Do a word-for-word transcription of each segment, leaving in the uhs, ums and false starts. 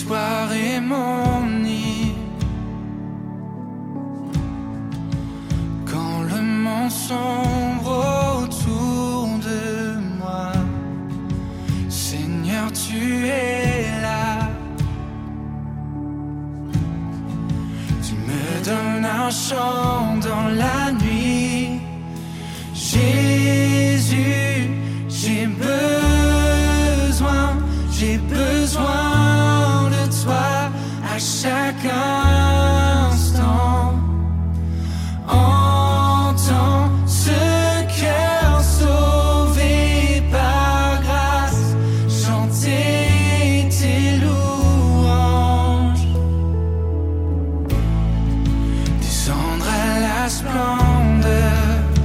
l'espoir est mon nid. Quand le monde sombre autour de moi, Seigneur, tu es là. Tu me donnes un chant dans la nuit. Jésus, j'ai besoin, j'ai besoin de toi à chaque instant. Entends ce cœur sauvé par grâce chanter tes louanges, descendre à la splendeur.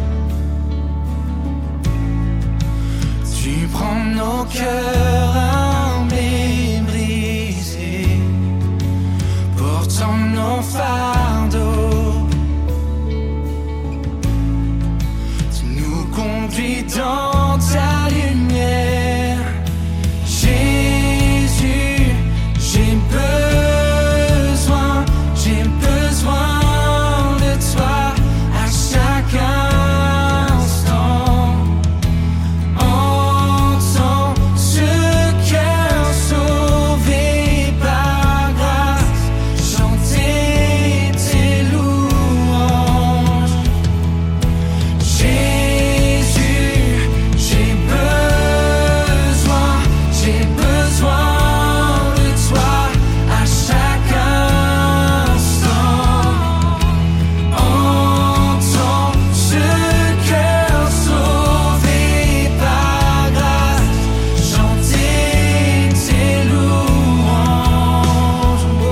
Tu prends nos cœurs humbles et brisés, portant nos fardeaux. Tu nous conduis dans ta lumière. Jésus, j'ai besoin, j'ai besoin de toi à chaque instant. Entends ce cœur sauvé par grâce chanter tes louanges. Jésus, j'ai besoin, j'ai besoin de toi à chaque instant. Entends ce cœur sauvé par grâce chanter tes louanges. Oh.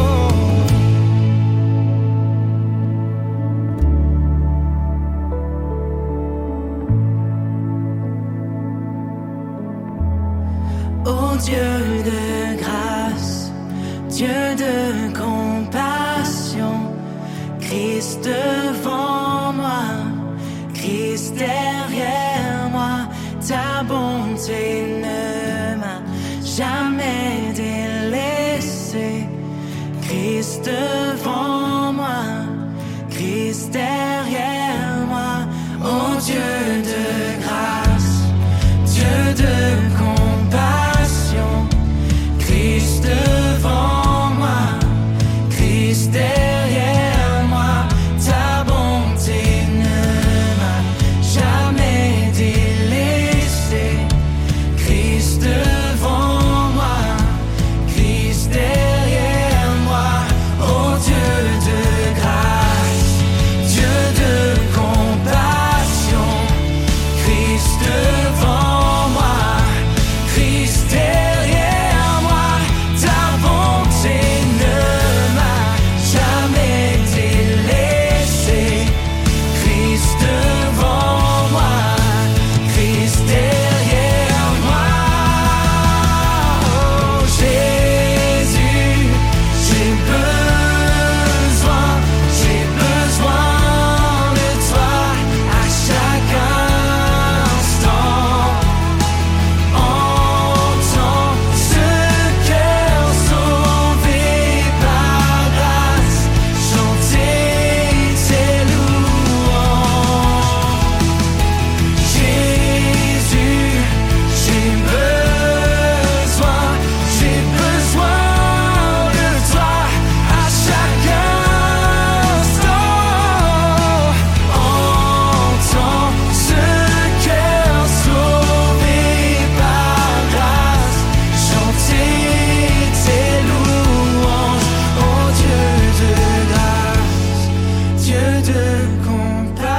Ô Dieu de grâce, Dieu de compassion, Christ devant moi, Christ derrière moi, ta bonté ne m'a jamais délaissé. Christ devant moi, Christ derrière moi, ô Dieu de grâce, Dieu de compassion, Christ devant moi, Christ derrière moi, ta bonté ne m'a jamais délaissé. Christ devant moi, Christ derrière moi, ô Dieu de grâce, Dieu de compassion, Christ devant moi, Christ derrière moi, ta bonté ne m'a jamais délaissé. Christ devant moi, Christ derrière moi. Oh Jésus, j'ai besoin, j'ai besoin de toi à chaque instant. Entends ce cœur sauvé par grâce chanter tes louanges. Jésus, j'ai besoin, j'ai besoin de toi à chaque instant. Entends ce cœur sauvé par grâce chanter tes louanges. Oh Dieu de grâce, Dieu de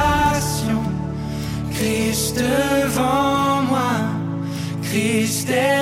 compassion, Christ devant moi, Christ derrière